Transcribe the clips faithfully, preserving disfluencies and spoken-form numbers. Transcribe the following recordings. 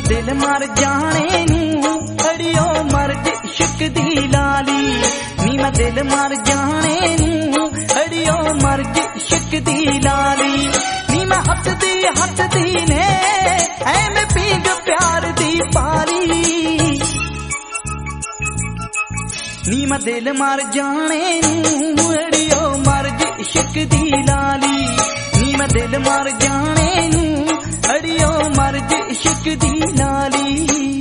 दिल मर जाने नू अड़ियो मर्ज इश्क दी लाली नी मैं दिल मर जाने नू अड़ियो मर्ज इश्क दी लाली नी मैं हसदी हसदी ने ऐवें पीग प्यार दी पाली नी मैं दिल मर जाने नू अड़ियो मर्ज इश्क दी लाली नी मैं दिल मर जाने नू अड़ियो मर्ज इश्क दी लाली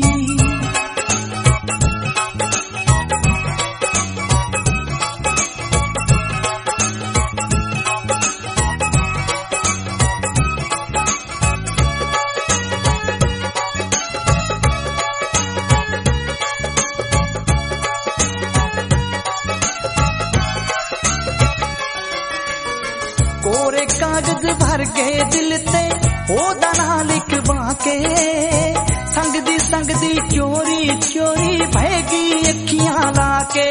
कोरे कागज भर के दिल ते ओदा ना लिखवा के संग दी संग दी चोरी चोरी बहेगी अखियां ला के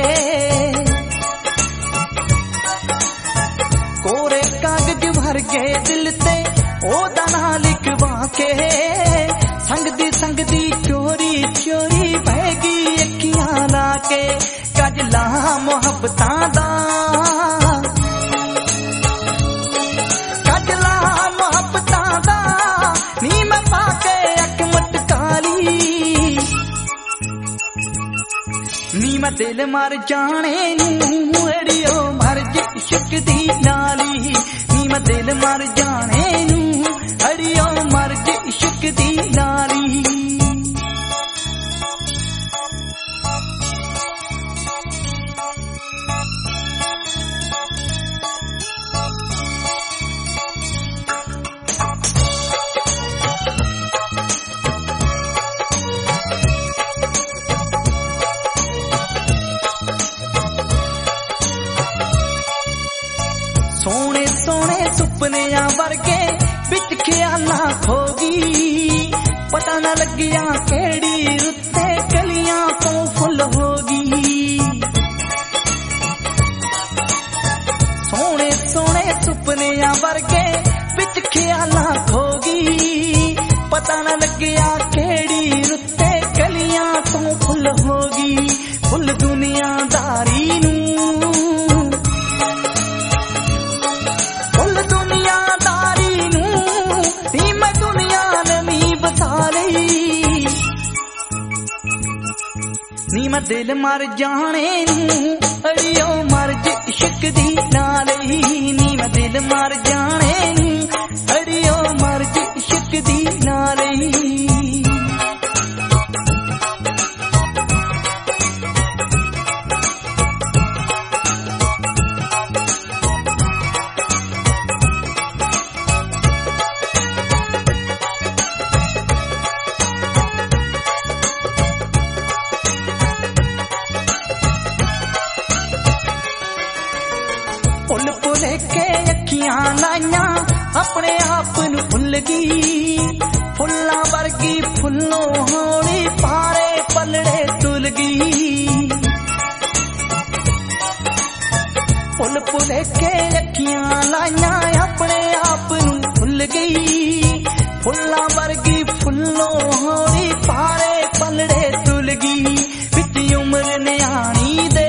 कोरे कागज भर के दिल ते ओदा ना लिखवा के संग दी संग दी चोरी चोरी बहेगी अखियां ला के कजला मोहब्बतां दा नी मैं दिल मर जाने नू अड़ियो मर्ज इश्क दी लाली नी मैं दिल मर जाने नू अड़ियो मर्ज इश्क दी लाली सोने सोने सुपनिया वर्गे बिच ख्याला खोगी पता न लगिया केड़ी रुते कलियां तो फुल होगी सोने सोने सुपनिया वर्गे बिच ख्याला खोगी पता न लगिया केड़ी रुते कलियां तो फुल होगी फुल दुनियादारी नू नी मैं दिल मर जाने नू अड़ियो मर्ज इश्क दी लाली नी मैं दिल मर जाने नू अड़ियो मर्ज इश्क दी लाली फुल फुल के अखियां लाइया अपने आप नू भुल गई फुल्लां वर्गी फुल्लों होली पारे पलड़े तुल गई फुल फुल के अखियां लाइया अपने आप नू भुल गई फुल्लां वर्गी फुल्लों होली पारे पलड़े तुल गई बिच उम्र न्याणी दे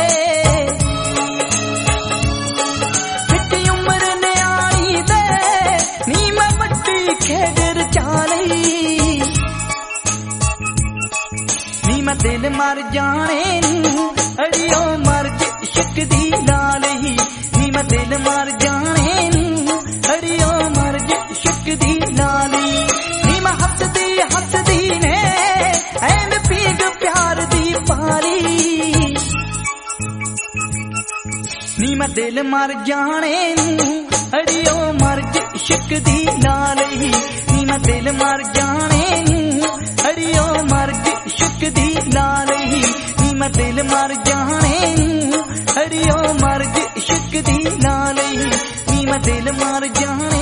नी मैं दिल मर जाने नू अड़ियो मर्ज इश्क दी लाली नी मैं दिल मर जाने नू अड़ियो मर्ज इश्क दी लाली नी मैं हसदी हसदी ने ऐवें पीग प्यार दी पाली नी मैं दिल मर जाने नू अड़ियो मर्ज इश्क दी लाली नी मैं दिल मर जाने नू अड़ियो मर्ज इश्क दी लाली नी मैं दिल मर जाने नू अड़ियो मर्ज इश्क दी लाली नी मैं दिल मर जाने